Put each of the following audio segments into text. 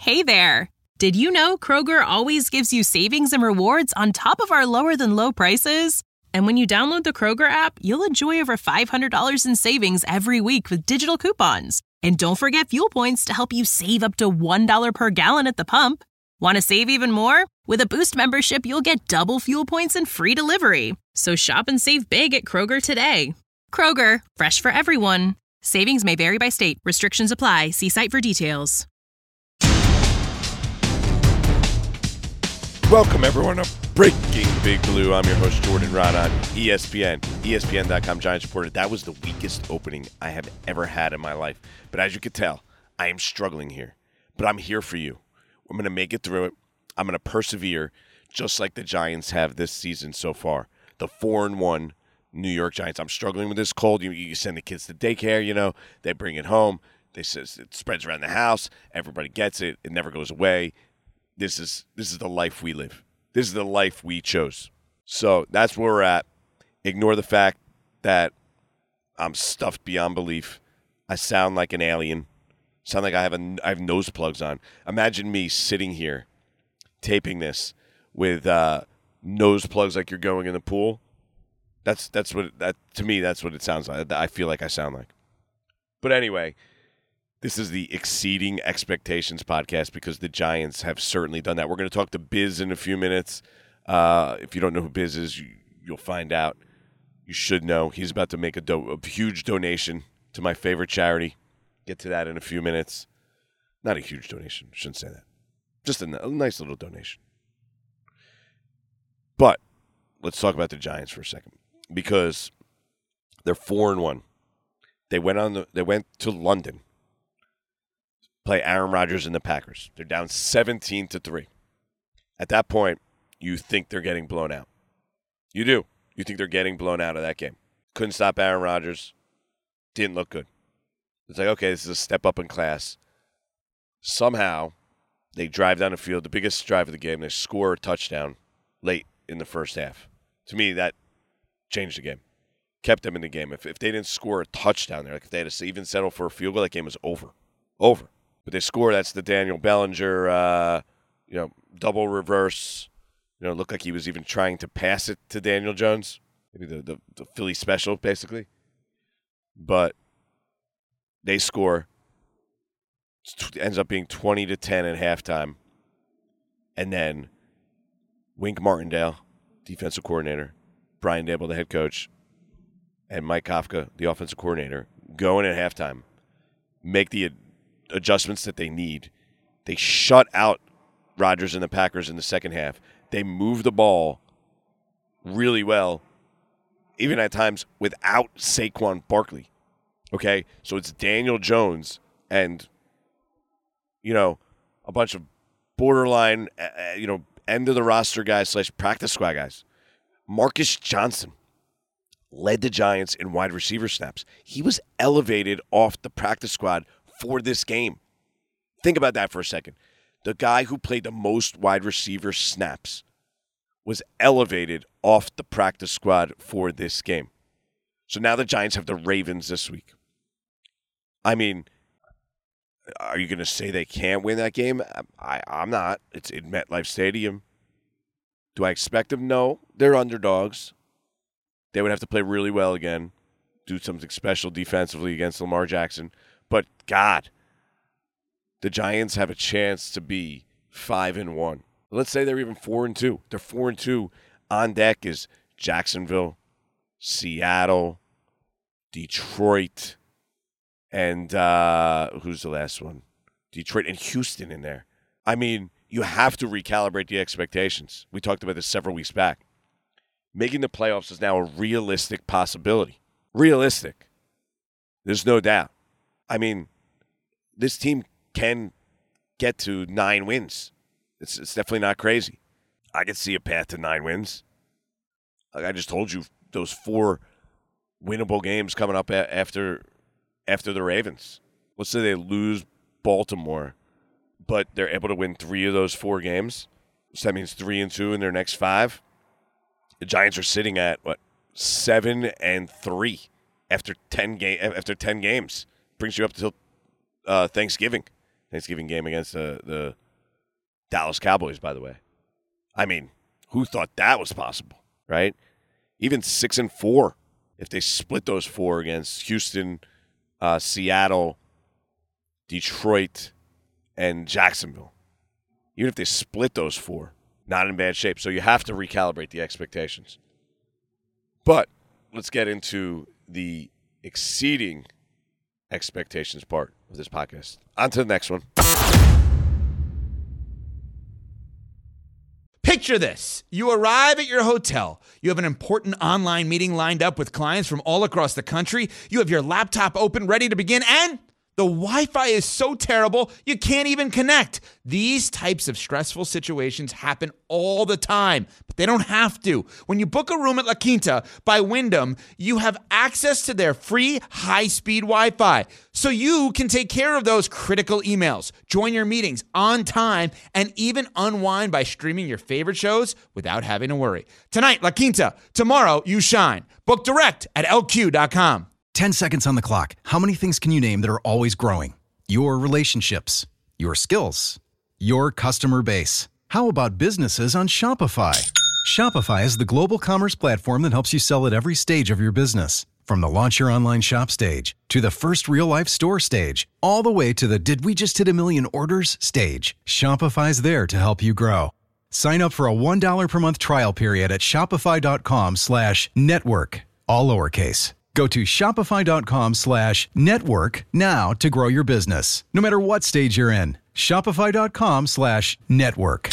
Hey there! Did you know Kroger always gives you savings and rewards on top of our lower-than-low prices? And when you download the Kroger app, you'll enjoy over $500 in savings every week with digital coupons. And don't forget fuel points to help you save up to $1 per gallon at the pump. Want to save even more? With a Boost membership, you'll get double fuel points and free delivery. So shop and save big at Kroger today. Kroger, fresh for everyone. Savings may vary by state. Restrictions apply. See site for details. Welcome, everyone, to Breaking Big Blue. I'm your host, Jordan Rod, on ESPN, ESPN.com Giants Reporter. That was the weakest opening I have ever had in my life. But as you can tell, I am struggling here. But I'm here for you. I'm going to make it through it. I'm going to persevere, just like the Giants have this season so far. The 4-1 New York Giants. I'm struggling with this cold. You send the kids to daycare, they bring it home. They says it spreads around the house. Everybody gets it. It never goes away. This is the life we live. This is the life we chose. So that's where we're at. Ignore the fact that I'm stuffed beyond belief. I sound like an alien. Sound like I have nose plugs on. Imagine me sitting here taping this with nose plugs like you're going in the pool. That's what to me that's what it sounds like. I feel like I sound like. But anyway, this is the Exceeding Expectations podcast because the Giants have certainly done that. We're going to talk to Biz in a few minutes. If you don't know who Biz is, you'll find out. You should know. He's about to make a huge donation to my favorite charity. Get to that in a few minutes. Not a huge donation. Shouldn't say that. Just a nice little donation. But let's talk about the Giants for a second because they're 4-1. They went to London. Play Aaron Rodgers and the Packers. They're down 17-3. At that point, you think they're getting blown out. You do. You think they're getting blown out of that game. Couldn't stop Aaron Rodgers. Didn't look good. It's like, okay, this is a step up in class. Somehow, they drive down the field, the biggest drive of the game. They score a touchdown late in the first half. To me, that changed the game. Kept them in the game. If they didn't score a touchdown there, like if they had to even settle for a field goal, that game was over. Over. But they score. That's the Daniel Bellinger, double reverse. Looked like he was even trying to pass it to Daniel Jones. Maybe the Philly special, basically. But they score. It ends up being 20-10 at halftime. And then Wink Martindale, defensive coordinator, Brian Daboll, the head coach, and Mike Kafka, the offensive coordinator, go in at halftime, make the adjustments that they need. They shut out Rodgers and the Packers in the second half. They move the ball really well, even at times without Saquon Barkley. Okay? So it's Daniel Jones and, a bunch of borderline, end of the roster guys / practice squad guys. Marcus Johnson led the Giants in wide receiver snaps. He was elevated off the practice squad for this game. Think about that for a second. The guy who played the most wide receiver snaps was elevated off the practice squad for this game. So now the Giants have the Ravens this week. I mean, are you going to say they can't win that game? I'm not. It's in MetLife Stadium. Do I expect them? No. They're underdogs. They would have to play really well again, do something special defensively against Lamar Jackson. But, God, the Giants have a chance to be 5-1. Let's say they're even 4-2. They're 4-2. On deck is Jacksonville, Seattle, Detroit, and who's the last one? Detroit and Houston in there. I mean, you have to recalibrate the expectations. We talked about this several weeks back. Making the playoffs is now a realistic possibility. Realistic. There's no doubt. I mean, this team can get to 9 wins. It's definitely not crazy. I can see a path to 9 wins. Like I just told you, those 4 winnable games coming up after the Ravens. Let's say they lose Baltimore, but they're able to win 3 of those 4 games. So that means 3-2 in their next 5. The Giants are sitting at 7-3 after 10 games. Brings you up till Thanksgiving. Thanksgiving game against the Dallas Cowboys, by the way. I mean, who thought that was possible, right? Even 6-4, if they split those 4 against Houston, Seattle, Detroit, and Jacksonville. Even if they split those 4, not in bad shape. So you have to recalibrate the expectations. But let's get into the exceeding expectations part of this podcast. On to the next one. Picture this. You arrive at your hotel. You have an important online meeting lined up with clients from all across the country. You have your laptop open, ready to begin, and the Wi-Fi is so terrible, you can't even connect. These types of stressful situations happen all the time, but they don't have to. When you book a room at La Quinta by Wyndham, you have access to their free high-speed Wi-Fi, so you can take care of those critical emails, join your meetings on time, and even unwind by streaming your favorite shows without having to worry. Tonight, La Quinta. Tomorrow, you shine. Book direct at lq.com. 10 seconds on the clock. How many things can you name that are always growing? Your relationships, your skills, your customer base. How about businesses on Shopify? Shopify is the global commerce platform that helps you sell at every stage of your business. From the launch your online shop stage to the first real-life store stage, all the way to the did we just hit a million orders stage. Shopify's there to help you grow. Sign up for a $1 per month trial period at shopify.com/network, all lowercase. Go to shopify.com/network now to grow your business, no matter what stage you're in. Shopify.com/network.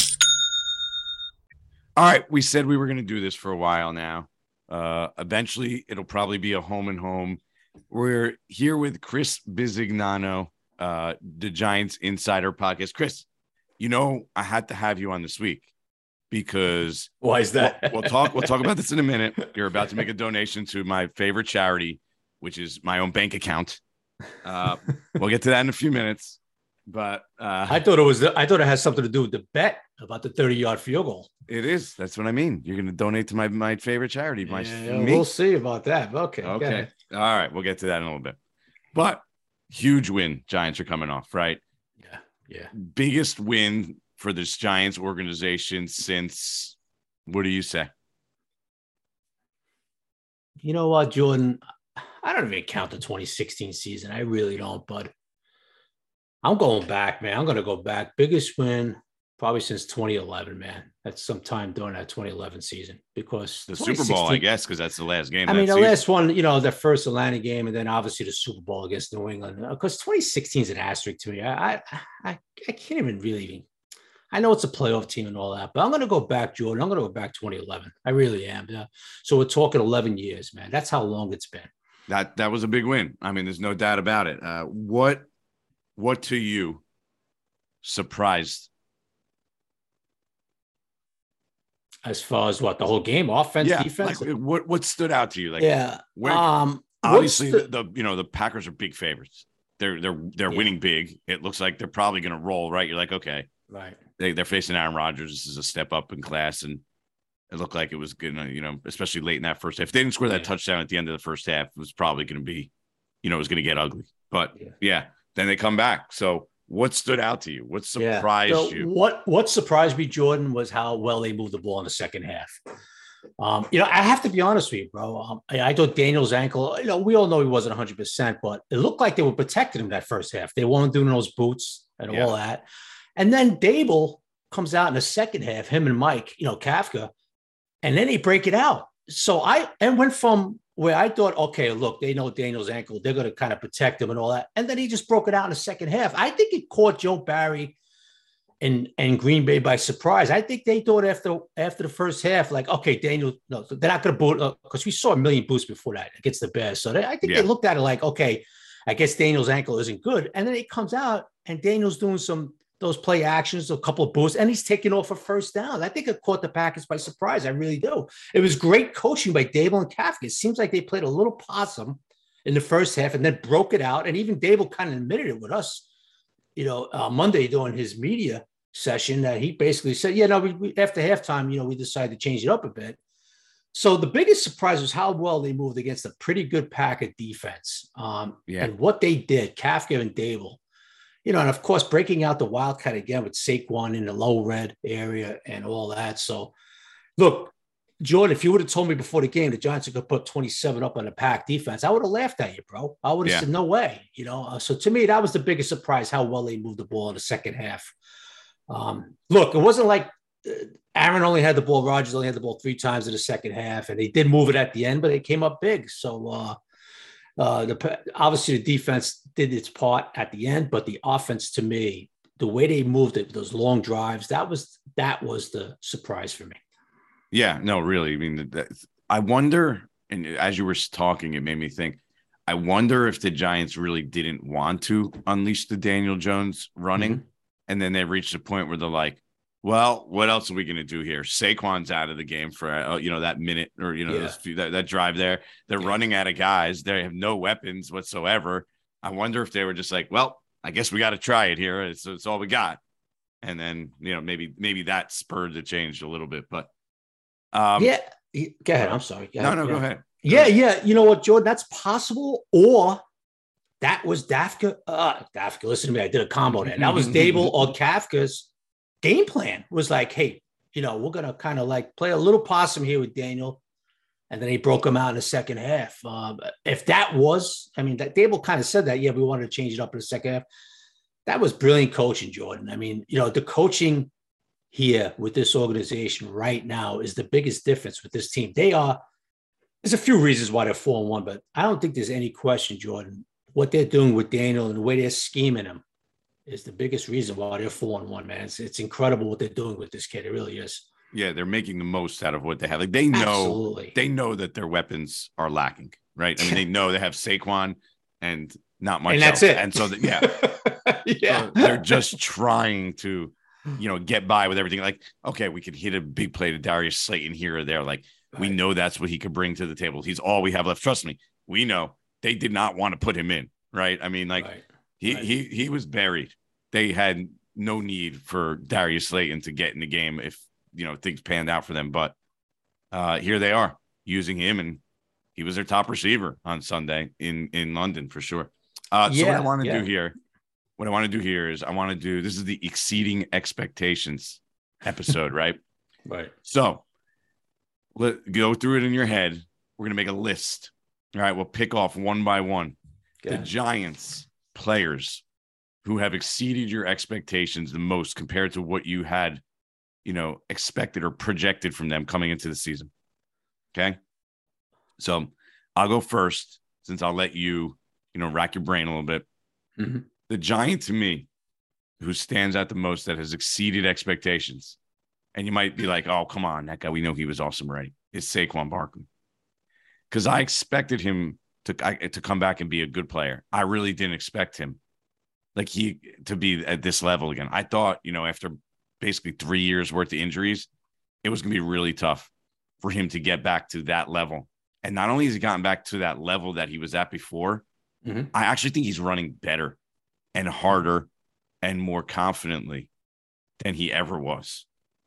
All right, we said we were going to do this for a while now. Eventually, it'll probably be a home and home. We're here with Chris Bisignano, the Giants Insider Podcast. Chris, I had to have you on this week because why is that? We'll talk about this in a minute. You're about to make a donation to my favorite charity, which is my own bank account. We'll get to that in a few minutes. But I thought it has something to do with the bet about the 30-yard field goal. It is. That's what I mean. You're going to donate to my favorite charity. We'll see about that. Okay. All right. We'll get to that in a little bit. But huge win. Giants are coming off, right? Yeah. Biggest win for this Giants organization since, what do you say? You know what, Jordan? I don't even count the 2016 season. I really don't, but I'm going back, man. I'm going to go back. Biggest win probably since 2011, man. That's sometime during that 2011 season because the Super Bowl, I guess, because that's the last game. I mean, the last one, the first Atlanta game, and then obviously the Super Bowl against New England. Because 2016 is an asterisk to me. I can't even really. I know it's a playoff team and all that, but I'm going to go back, Jordan. I'm going to go back 2011. I really am. Yeah. So we're talking 11 years, man. That's how long it's been. That was a big win. I mean, there's no doubt about it. What to you surprised? As far as what, the whole game, offense, defense? Like, what stood out to you? Like, obviously the Packers are big favorites. They're winning big. It looks like they're probably going to roll, right? You're like, okay, right. They're facing Aaron Rodgers. This is a step up in class, and it looked like it was good. Especially late in that first half. If they didn't score that touchdown at the end of the first half, it was probably going to be, it was going to get ugly. But then they come back. So what stood out to you? What surprised you? What surprised me, Jordan, was how well they moved the ball in the second half. I have to be honest with you, bro. I thought Daniel's ankle, we all know he wasn't 100%, but it looked like they were protecting him that first half. They weren't doing those boots and all that. And then Dable comes out in the second half, him and Mike, Kafka, and then they break it out. So I went from where I thought, okay, look, they know Daniel's ankle. They're going to kind of protect him and all that. And then he just broke it out in the second half. I think it caught Joe Barry and Green Bay by surprise. I think they thought after the first half, like, okay, Daniel, no, they're not going to boot because we saw a million boosts before that against the Bears. So I think they looked at it like, okay, I guess Daniel's ankle isn't good. And then it comes out and Daniel's doing those play actions, a couple of boosts, and he's taking off a first down. I think it caught the Packers by surprise. I really do. It was great coaching by Dable and Kafka. It seems like they played a little possum in the first half and then broke it out. And even Dable kind of admitted it with us, Monday during his media session that he basically said, we after halftime, we decided to change it up a bit. So the biggest surprise was how well they moved against a pretty good Packer defense. And what they did, Kafka and Dable. And of course, breaking out the Wildcat again with Saquon in the low red area and all that. So, look, Jordan, if you would have told me before the game the Giants could put 27 up on the Pack defense, I would have laughed at you, bro. I would have said, no way. So to me, that was the biggest surprise, how well they moved the ball in the second half. Look, it wasn't like Aaron only had the ball. Rodgers only had the ball 3 times in the second half, and they did move it at the end, but they came up big. So obviously the defense did its part at the end, but the offense, to me, the way they moved it, those long drives, that was the surprise for me. Yeah, no, really. I mean, I wonder, and as you were talking, it made me think, I wonder if the Giants really didn't want to unleash the Daniel Jones running. And then they reached a point where they're like, well, what else are we going to do here? Saquon's out of the game for, that minute or, that drive there. They're running out of guys. They have no weapons whatsoever. I wonder if they were just like, well, I guess we got to try it here. It's all we got. And then, maybe that spurred the change a little bit, but go ahead. I'm sorry. Go ahead. Yeah. You know what, Jordan? That's possible. Or that was Dafka. Listen to me. I did a combo there. That was Dable or Kafka's game plan. Was like, hey, we're going to kind of like play a little possum here with Daniel. And then he broke him out in the second half. If that was, that Dable kind of said that, we wanted to change it up in the second half. That was brilliant coaching, Jordan. The coaching here with this organization right now is the biggest difference with this team. There's a few reasons why they're 4-1, but I don't think there's any question, Jordan. What they're doing with Daniel and the way they're scheming him is the biggest reason why they're 4-1, man. It's incredible what they're doing with this kid. It really is. Yeah, they're making the most out of what they have. Like they know that their weapons are lacking, right? They know they have Saquon and not much and that's else. it. And so so they're just trying to get by with everything. Like, okay, we could hit a big play to Darius Slayton here or there. Like, we know that's what he could bring to the table. He's all we have left. Trust me, we know they did not want to put him in, right? He was buried. They had no need for Darius Slayton to get in the game if, things panned out for them. But here they are using him, and he was their top receiver on Sunday in London for sure. So what I want to do here, is this is the exceeding expectations episode, right? Right. So go through it in your head. We're going to make a list. All right. We'll pick off one by one. The Giants players who have exceeded your expectations the most compared to what you had, expected or projected from them coming into the season. Okay. So I'll go first since I'll let you, rack your brain a little bit. Mm-hmm. The Giant to me who stands out the most that has exceeded expectations, and you might be like, oh, come on, that guy, we know he was awesome already, is Saquon Barkley. Because I expected him to come back and be a good player. I really didn't expect him to be at this level again. I thought, after basically 3 years worth of injuries, it was going to be really tough for him to get back to that level. And not only has he gotten back to that level that he was at before, I actually think he's running better and harder and more confidently than he ever was.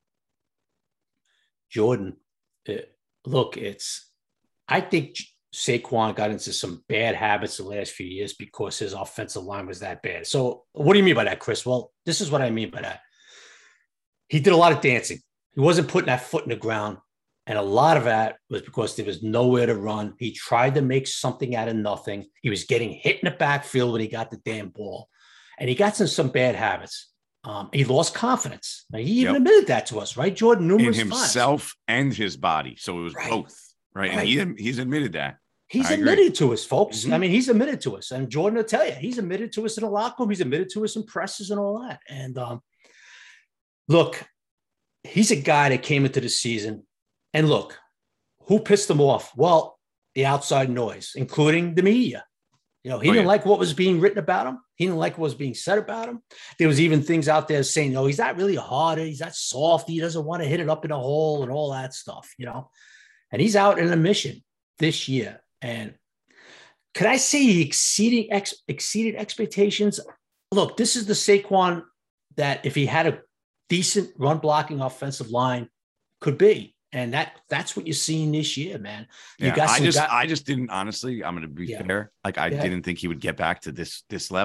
Jordan, look, I think Saquon got into some bad habits the last few years because his offensive line was that bad. So what do you mean by that, Chris? Well, this is what I mean by that. He did a lot of dancing. He wasn't putting that foot in the ground. And a lot of that was because there was nowhere to run. He tried to make something out of nothing. He was getting hit in the backfield when he got the damn ball. And he got some bad habits. He lost confidence. Now, he even admitted that to us, right, Jordan? Numerous in himself and his body. So it was both, right? And he's admitted that. He's admitted to us, folks. Mm-hmm. He's admitted to us. And Jordan will tell you, he's admitted to us in the locker room. He's admitted to us in presses and all that. And look, he's a guy that came into the season. And look, who pissed him off? Well, the outside noise, including the media. He didn't like what was being written about him. He didn't like what was being said about him. There was even things out there saying, he's not really a harder. He's not soft. He doesn't want to hit it up in a hole and all that stuff, And he's out in a mission this year. And could I say he exceeded expectations? Look, this is the Saquon that if he had a decent run blocking offensive line could be. And that's what you're seeing this year, man. I just didn't, honestly, I'm going to be fair. I didn't think he would get back to this level.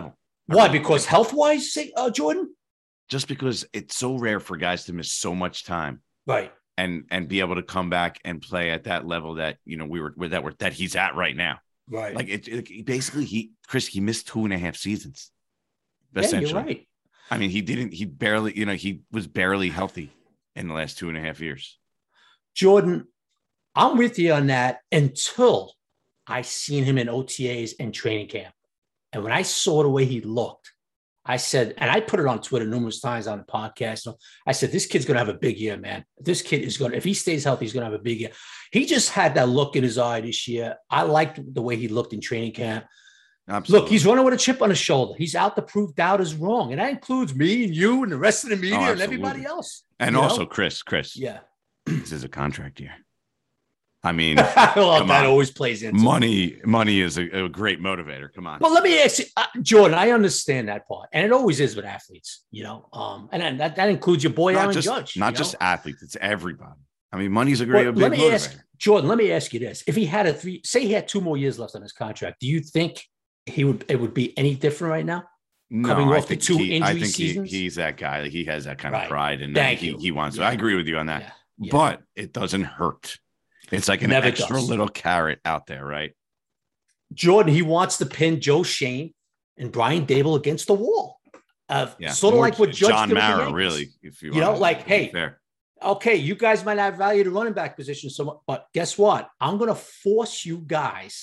Why? Because health-wise, Jordan? Just because it's so rare for guys to miss so much time. Right. And be able to come back and play at that level that, that he's at right now. Right. Like it basically he missed 2.5 seasons. Yeah, Essentially. you're right. I mean, he barely, he was barely healthy in the last 2.5 years. Jordan, I'm with you on that until I seen him in OTAs and training camp. And when I saw the way he looked, I said, and I put it on Twitter numerous times on the podcast. I said, this kid's going to have a big year, man. This kid is going to, if he stays healthy, he's going to have a big year. He just had that look in his eye this year. I liked the way he looked in training camp. Absolutely. Look, he's running with a chip on his shoulder. He's out to prove doubt is wrong. And that includes me and you and the rest of the media and everybody else. And also Chris. Yeah. This is a contract year. I mean, well, that always plays into money is a great motivator. Come on. Well, let me ask you, Jordan, I understand that part. And it always is with athletes, and that includes your boy, Aaron Judge. Not just athletes, it's everybody. I mean, money's a big motivator. Jordan, let me ask you this. If he had say he had 2 more years left on his contract, do you think it would be any different right now? No, Coming off I think he's that guy. Like, he has that kind of pride, and he wants to. I agree with you on that. Yeah. But it doesn't hurt. It's like an extra little carrot out there, right? Jordan, he wants to pin Joe Shane and Brian Dable against the wall. Sort of like what Judge John Mara, really. If you hey, fair. Okay, you guys might not value the running back position so much, but guess what? I'm going to force you guys,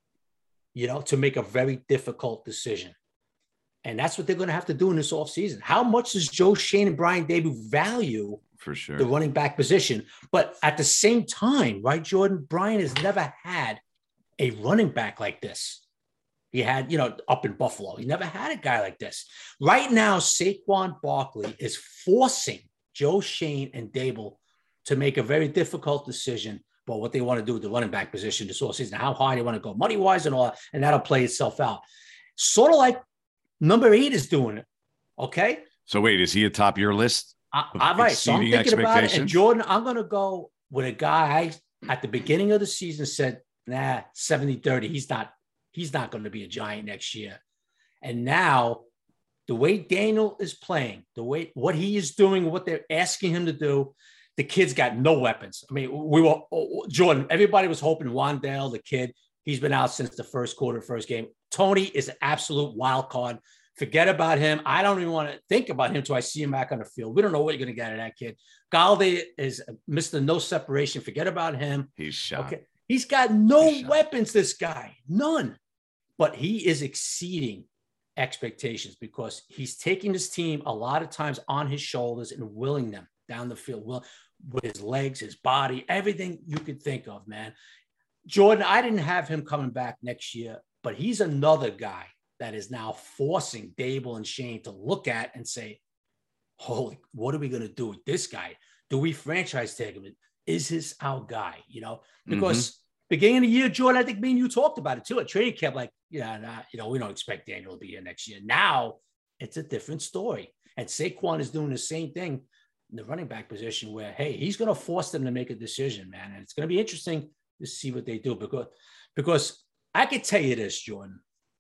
to make a very difficult decision. And that's what they're going to have to do in this offseason. How much does Joe Shane and Brian Dable value for sure the running back position? But at the same time, right, Jordan, Brian has never had a running back like this. He had, up in Buffalo. He never had a guy like this. Right now, Saquon Barkley is forcing Joe Shane and Dable to make a very difficult decision about what they want to do with the running back position this offseason, how high they want to go money-wise and all that, and that'll play itself out. Sort of like number 8 is doing it. Okay. So wait, is he atop your list? Right. So I'm thinking about it. And Jordan, I'm going to go with a guy at the beginning of the season said, 70-30. He's not going to be a Giant next year. And now the way Daniel is playing, what he is doing, what they're asking him to do, the kid's got no weapons. I mean, Jordan, everybody was hoping Wan'Dale, the kid, he's been out since the first quarter, first game. Tony is an absolute wild card. Forget about him. I don't even want to think about him until I see him back on the field. We don't know what you're going to get out of that kid. Galladay is Mr. No Separation. Forget about him. He's shot. Okay. He's got no weapons, this guy. None. But he is exceeding expectations because he's taking his team a lot of times on his shoulders and willing them down the field with his legs, his body, everything you could think of, man. Jordan, I didn't have him coming back next year, but he's another guy that is now forcing Dable and Shane to look at and say, holy, what are we going to do with this guy? Do we franchise tag him? Is this our guy? Because beginning of the year, Jordan, I think me and you talked about it too. At training camp, we don't expect Daniel to be here next year. Now it's a different story. And Saquon is doing the same thing in the running back position where, hey, he's going to force them to make a decision, man. And it's going to be interesting to see what they do because I could tell you this, Jordan.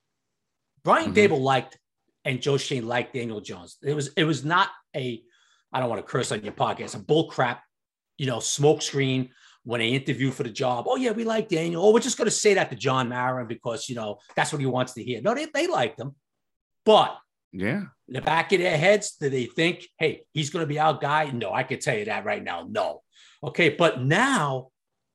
Brian Dable liked and Joe Shane liked Daniel Jones. It was not I don't want to curse on your podcast, a bull crap, smoke screen when they interview for the job. Oh yeah, we like Daniel. Oh, we're just going to say that to John Mara because, that's what he wants to hear. No, they liked him. But in the back of their heads, do they think, hey, he's going to be our guy? No, I can tell you that right now. No. Okay. But now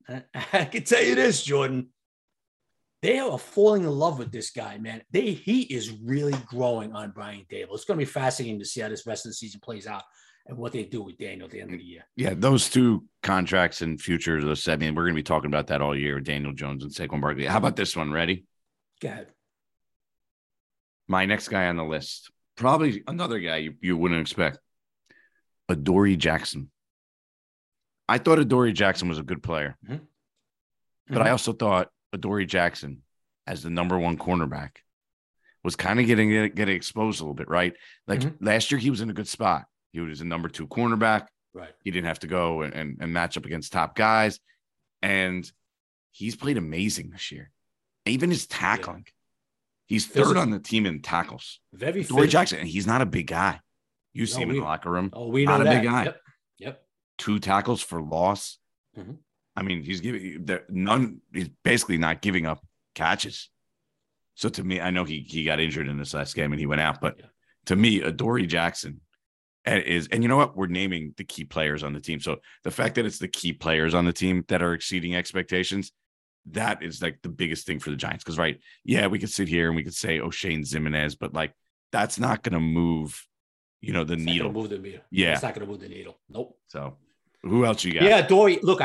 I can tell you this, Jordan, they are falling in love with this guy, man. He is really growing on Brian Dable. It's going to be fascinating to see how this rest of the season plays out and what they do with Daniel at the end of the year. Yeah, those two contracts and futures, we're going to be talking about that all year, Daniel Jones and Saquon Barkley. How about this one? Ready? Go ahead. My next guy on the list, probably another guy you wouldn't expect, Adoree Jackson. I thought Adoree Jackson was a good player, but I also thought Adoree Jackson as the number 1 cornerback was kind of getting exposed a little bit, right? Like last year, he was in a good spot. He was a number 2 cornerback. Right. He didn't have to go and match up against top guys. And he's played amazing this year. Even his tackling. He's third on the team in tackles. Very Dory Jackson, and he's not a big guy. You see him in the locker room. Oh, we know not that. A big guy. Yep. 2 tackles for loss. Mm-hmm. I mean, he's none. He's basically not giving up catches. So to me, I know he got injured in this last game and he went out, but to me, Adoree Jackson is, and you know what? We're naming the key players on the team. So the fact that it's the key players on the team that are exceeding expectations, that is like the biggest thing for the Giants. Because we could sit here and we could say O'Shane Ximines, but like that's not going to move, the needle. Move the needle. Yeah, it's not going to move the needle. Nope. So who else you got? Yeah, Adoree. Look,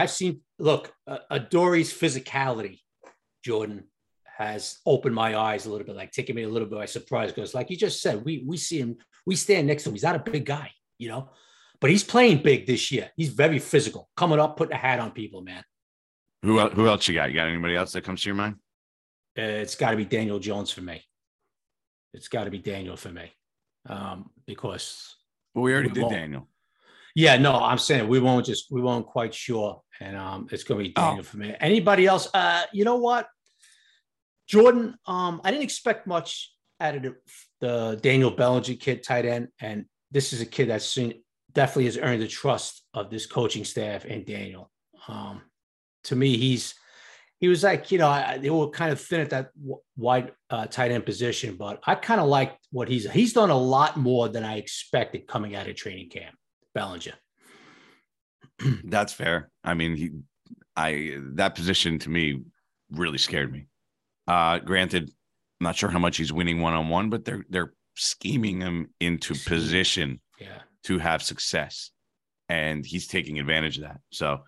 Adoree's physicality, Jordan, has opened my eyes a little bit, like taking me a little bit by surprise. Because, like you just said, we see him, we stand next to him. He's not a big guy, but he's playing big this year. He's very physical, coming up, putting a hat on people, man. Who else you got? You got anybody else that comes to your mind? It's got to be Daniel Jones for me. It's got to be Daniel for me, because we already did Daniel. Yeah, no, I'm saying we weren't quite sure, and it's going to be Daniel for me. Anybody else? You know what? Jordan, I didn't expect much out of the Daniel Bellinger kid, tight end, and this is a kid that's definitely has earned the trust of this coaching staff and Daniel. To me, he was like, they were kind of thin at that wide tight end position, but I kind of like what he's done a lot more than I expected coming out of training camp. Bellinger. That's fair. I mean, that position to me really scared me. Granted, I'm not sure how much he's winning one-on-one, but they're scheming him into position to have success, and he's taking advantage of that. So,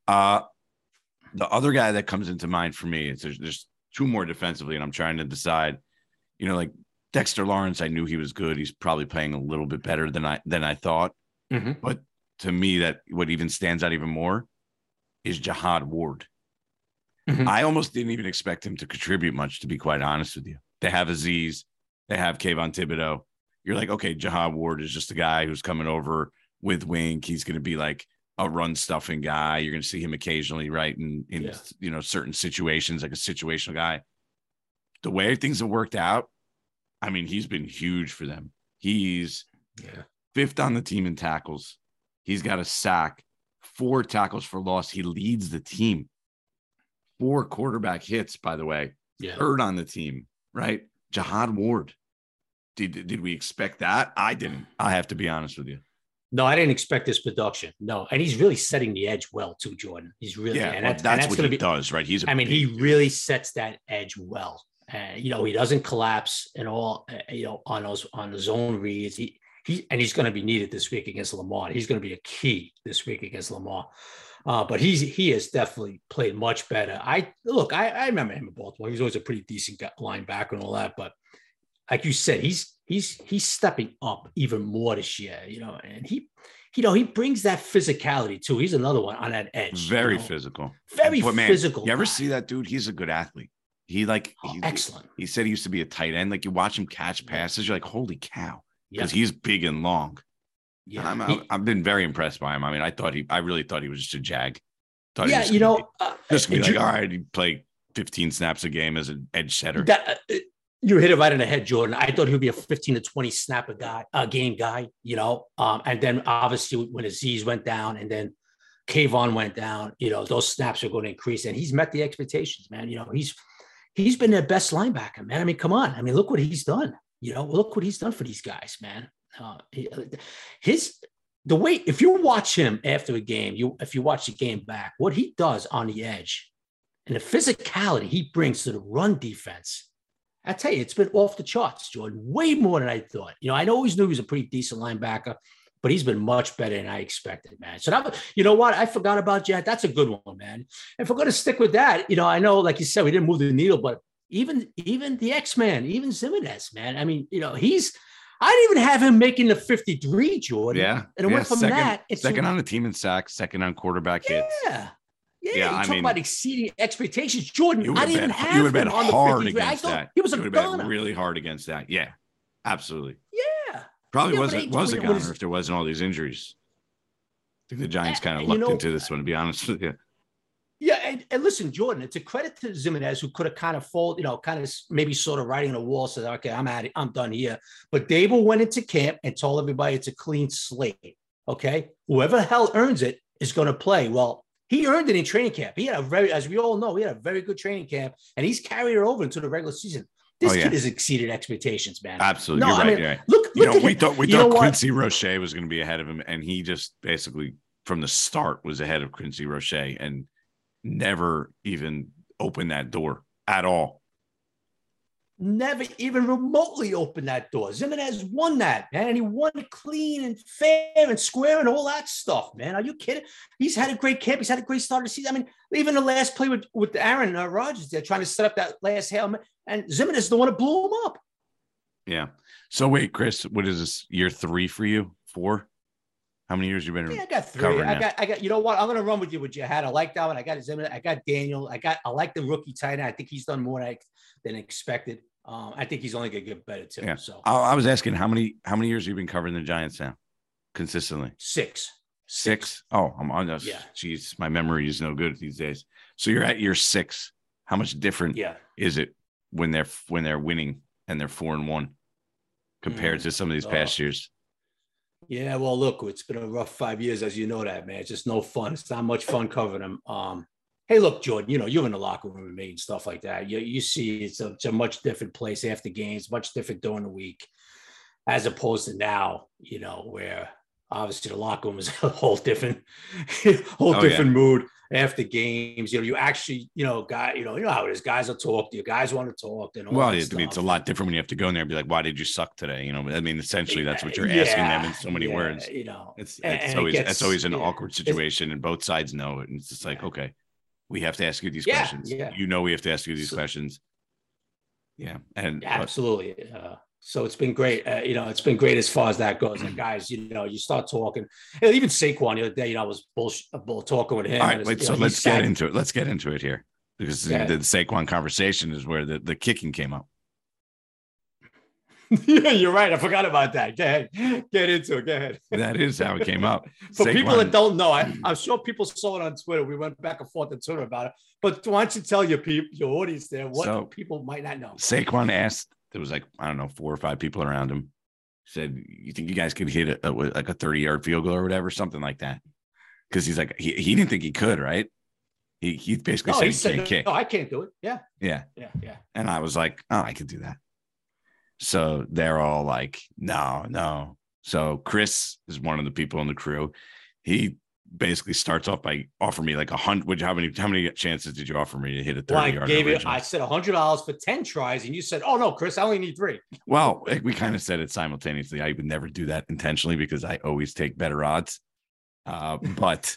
the other guy that comes into mind for me is there's 2 more defensively, and I'm trying to decide. Like Dexter Lawrence, I knew he was good. He's probably playing a little bit better than I thought. Mm-hmm. But to me, that what even stands out even more is Jihad Ward. Mm-hmm. I almost didn't even expect him to contribute much, to be quite honest with you. They have Azeez. They have Kayvon Thibodeau. You're like, okay, Jihad Ward is just a guy who's coming over with Wink. He's going to be like a run stuffing guy. You're going to see him occasionally, right? In certain situations, like a situational guy. The way things have worked out, I mean, he's been huge for them. He's 5th on the team in tackles. He's got a sack, 4 tackles for loss. He leads the team. 4 quarterback hits, by the way. 3rd on the team, right? Jihad Ward. Did we expect that? I didn't. I have to be honest with you. No, I didn't expect this production. No, and he's really setting the edge well too, Jordan. He's really, that's what he does, right? He really sets that edge well. He doesn't collapse and all. On the zone reads. He's going to be needed this week against Lamar. He's going to be a key this week against Lamar. But he has definitely played much better. I remember him in Baltimore. He was always a pretty decent linebacker and all that. But like you said, he's stepping up even more this year. And he brings that physicality too. He's another one on that edge. Very physical. Very physical. You ever see that dude? He's a good athlete. He's excellent. He said he used to be a tight end. Like you watch him catch passes, you're like, holy cow, because he's big and long. Yeah, I've been very impressed by him. I mean, I really thought he was just a jag. Just be like, all right, he played 15 snaps a game as an edge setter. You hit it right in the head, Jordan. I thought he would be a 15 to 20 snap a game guy. And then obviously when Azeez went down and then Kayvon went down, those snaps are going to increase, and he's met the expectations, man. He's been their best linebacker, man. I mean, come on. I mean, look what he's done. Look what he's done for these guys, man. The way, if you watch him after a game, if you watch the game back, what he does on the edge and the physicality he brings to the run defense, I tell you, it's been off the charts, Jordan, way more than I thought. I always knew he was a pretty decent linebacker, but he's been much better than I expected, man. So what? I forgot about Jet. That's a good one, man. If we're going to stick with that, I know, like you said, we didn't move the needle, but even the X-Man, even Ximines, man. I mean, I didn't even have him making the 53, Jordan. Yeah. And it went from that. Second on the team in sacks, second on quarterback hits. Yeah. Yeah. You talk about exceeding expectations. Jordan, I didn't even have you would have been on hard the 53. against that. He was a gunner. Really hard against that. Yeah. Absolutely. Yeah. Probably was a gunner if there wasn't all these injuries. I think the Giants kind of looked into this one, to be honest with you. Yeah, and listen, Jordan, it's a credit to Zimenez, who could have kind of kind of maybe sort of writing on the wall, said, okay, I'm at it, I'm done here. But Dable went into camp and told everybody it's a clean slate. Okay. Whoever the hell earns it is going to play. Well, he earned it in training camp. He had as we all know, he had a very good training camp, and he's carried it over into the regular season. This kid has exceeded expectations, man. Absolutely. No, You're right. I mean, Right. Look we thought Quincy Roche was going to be ahead of him, and he just basically from the start was ahead of Quincy Roche and never even opened that door at all. Never even remotely opened that door. Zimenez won that, man. And he won it clean and fair and square and all that stuff, man. Are you kidding? He's had a great camp. He's had a great start of the season. I mean, even the last play with Aaron Rodgers, they're trying to set up that last Hail Mary, and Zimenez is the one that blew him up. Yeah. So wait, Chris, what is this, year 3 for you? 4? How many years you been? Yeah, I got 3. I got. You know what? I'm gonna run with you with your hat. I like that one. I got Zimenez. I got Daniel. I like the rookie tight end. I think he's done more than expected. I think he's only gonna get better too. Yeah. So I was asking how many years have you been covering the Giants now, consistently? 6. 6. Oh, I'm on this. Yeah. Jeez, my memory is no good these days. So you're at year 6. How much different is it when they're winning and they're 4-1 compared to some of these past years? Yeah, well, look, it's been a rough 5 years, as you know that, man. It's just no fun. It's not much fun covering them. Hey, look, Jordan, you're in the locker room with me and stuff like that. You see it's a much different place after games, much different during the week, as opposed to now, where obviously the locker room is a whole different mood after games. You actually, guy, you know how it is. Guys will talk to you. Guys want to talk. And all it's a lot different when you have to go in there and be like, "Why did you suck today?" Essentially, that's what you're asking them in so many words. It's always an awkward situation, and both sides know it. And it's just like, okay, we have to ask you these questions. Yeah. We have to ask you these questions. Yeah, and absolutely. So it's been great. It's been great as far as that goes. And guys, you start talking. Even Saquon the other day, I was talking with him. All right, let's get into it. Let's get into it here, because the Saquon conversation is where the kicking came up. Yeah, you're right. I forgot about that. Go ahead. Get into it. Go ahead. That is how it came up. For people that don't know, I'm sure people saw it on Twitter. We went back and forth on Twitter about it. But why don't you tell your audience there what people might not know? Saquon asked, there was 4 or 5 people around him, said, "You think you guys could hit a 30-yard field goal or whatever," something like that? Because he's like, he didn't think he could, right? He basically said he can't kick. No, I can't do it. Yeah. And I was like, "Oh, I could do that." So they're all like, no. So Chris is one of the people in the crew. He basically starts off by offering me 100. How many chances did you offer me to hit a 30-yard? I said $100 for 10 tries, and you said, "Oh no, Chris, I only need 3." Well, we kind of said it simultaneously. I would never do that intentionally because I always take better odds. But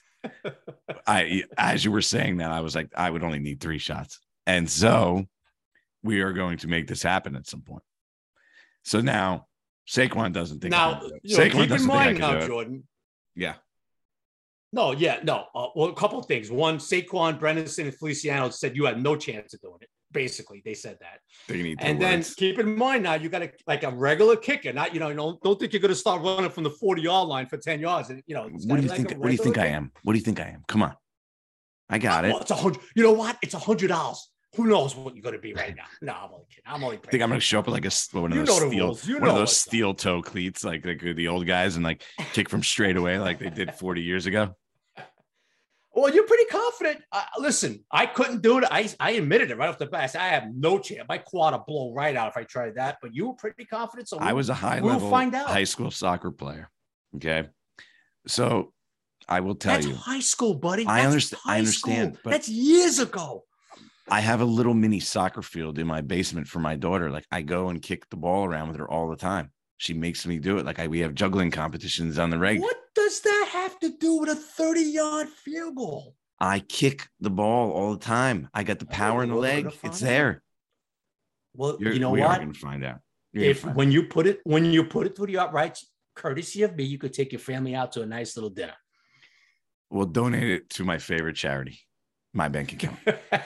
as you were saying that, I was like, I would only need 3 shots, and so we are going to make this happen at some point. So now Saquon doesn't think. Now, keep in mind now, Jordan. Yeah. No. Well, a couple of things. One, Saquon, Bredesen, and Feliciano said you had no chance of doing it. Basically, they said that. And then keep in mind now, you got a regular kicker. Not don't think you're going to start running from the 40-yard line for 10 yards. And what do you think? What do you think I am? What do you think I am? Come on, I got it. It's $100. You know what? It's $100. Who knows what you're going to be right now? No, I'm only kidding. I'm only kidding. I think I'm going to show up with one of those steel toe cleats, like the old guys, and kick from straight away like they did 40 years ago. Well, you're pretty confident. Listen, I couldn't do it. I admitted it right off the bat. I have no chance. My quad will blow right out if I tried that. But you were pretty confident. So I was a high-level high school soccer player. Okay, so I will tell you, high school, buddy. I understand. But that's years ago. I have a little mini soccer field in my basement for my daughter. I go and kick the ball around with her all the time. She makes me do it. We have juggling competitions on the regular. What does that have to do with a 30-yard field goal? I kick the ball all the time. I got the power in the leg. It's there. Well, we what? are going to find out. When you put it through the uprights, courtesy of me, you could take your family out to a nice little dinner. We'll donate it to my favorite charity, my bank account.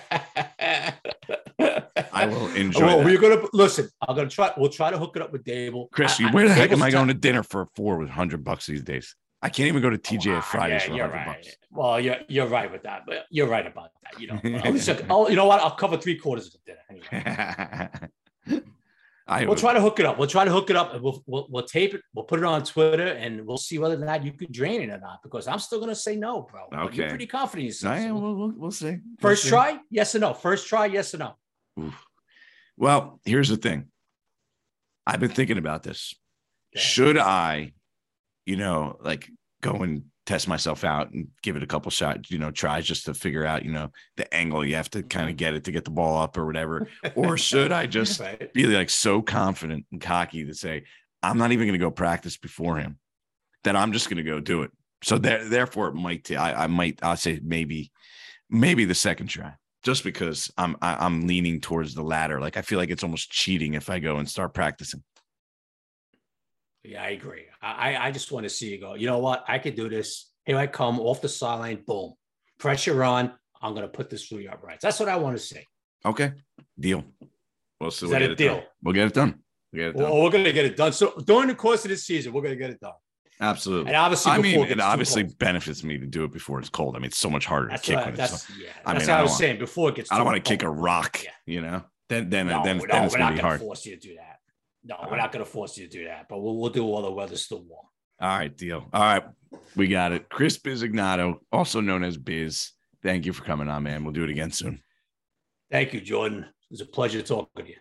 I will enjoy. Well, we're gonna listen. We'll try to hook it up with Dable. Chris, where the heck am I going to dinner for $400 these days? I can't even go to TJ Fridays for you're $100. right. Well, you're right with that, but you're right about that. You know, at least you know what? I'll cover 3/4 of the dinner anyway. We'll try to hook it up. And we'll tape it. We'll put it on Twitter, and we'll see whether or not you could drain it or not. Because I'm still gonna say no, bro. Okay. You're pretty confident in yourself. Yeah, we'll see. First try, yes or no? First try, yes or no? Oof. Well, here's the thing. I've been thinking about this. Okay. Should I, like go and test myself out and give it a couple shots, tries just to figure out, the angle you have to kind of get it to get the ball up or whatever? Or should I just be like so confident and cocky to say, I'm not even going to go practice before him, that I'm just going to go do it? So therefore I'll say maybe the second try, just because I'm leaning towards the latter. Like, I feel like it's almost cheating if I go and start practicing. Yeah, I agree. I just want to see you go, you know what? I could do this. Here I come off the sideline. Boom. Pressure on. I'm going to put this through your uprights. That's what I want to see. Okay. Deal. We'll see. Is that a deal? We'll get it done. We're going to get it done. So during the course of this season, we're going to get it done. Absolutely. And obviously, it obviously benefits me to do it before it's cold. I mean, it's so much harder to kick when it's so. That's what I was saying before it gets. I don't want to kick a rock. Yeah. Then it's going to be hard. Force you to do that. No, we're not going to force you to do that, but we'll do all the weather's still warm. All right, deal. All right, we got it. Chris Bisignato, also known as Biz. Thank you for coming on, man. We'll do it again soon. Thank you, Jordan. It was a pleasure talking to you.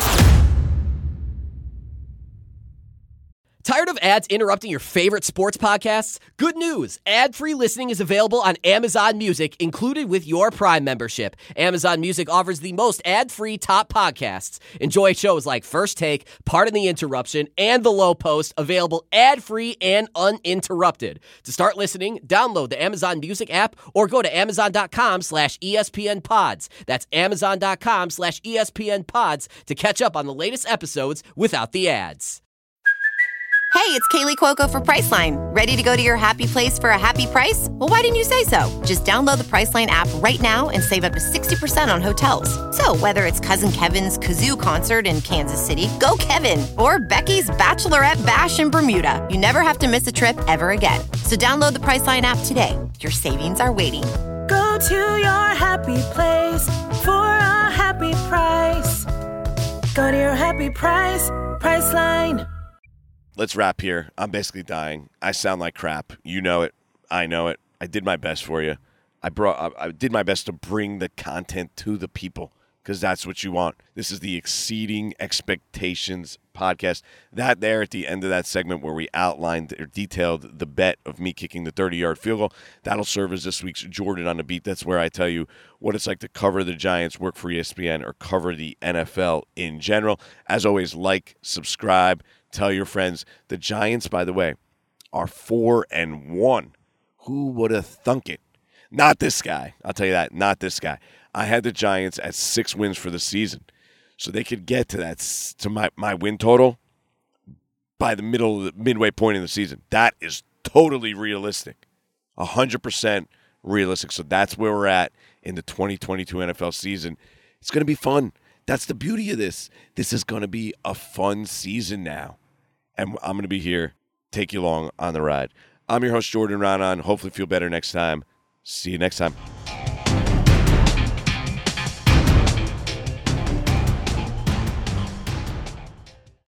Tired of ads interrupting your favorite sports podcasts? Good news! Ad-free listening is available on Amazon Music, included with your Prime membership. Amazon Music offers the most ad-free top podcasts. Enjoy shows like First Take, Pardon the Interruption, and The Low Post, available ad-free and uninterrupted. To start listening, download the Amazon Music app or go to Amazon.com/ESPN Pods. That's Amazon.com/ESPN Pods to catch up on the latest episodes without the ads. Hey, it's Kaylee Cuoco for Priceline. Ready to go to your happy place for a happy price? Well, why didn't you say so? Just download the Priceline app right now and save up to 60% on hotels. So whether it's Cousin Kevin's Kazoo Concert in Kansas City, go Kevin, or Becky's Bachelorette Bash in Bermuda, you never have to miss a trip ever again. So download the Priceline app today. Your savings are waiting. Go to your happy place for a happy price. Go to your happy price, Priceline. Let's wrap here. I'm basically dying. I sound like crap. You know it. I know it. I did my best for you. I did my best to bring the content to the people, because that's what you want. This is the Exceeding Expectations podcast. That there at the end of that segment where we outlined or detailed the bet of me kicking the 30-yard field goal, that'll serve as this week's Jordan on the Beat. That's where I tell you what it's like to cover the Giants, work for ESPN, or cover the NFL in general. As always, like, subscribe, tell your friends. The Giants, by the way, are 4-1. Who would have thunk it? Not this guy. I'll tell you that. Not this guy. I had the Giants at 6 wins for the season, so they could get to my win total by the midway point in the season. That is totally realistic, 100% realistic. So that's where we're at in the 2022 NFL season. It's going to be fun. That's the beauty of this. This is going to be a fun season now, and I'm going to be here, take you along on the ride. I'm your host, Jordan Raanan. Hopefully feel better next time. See you next time.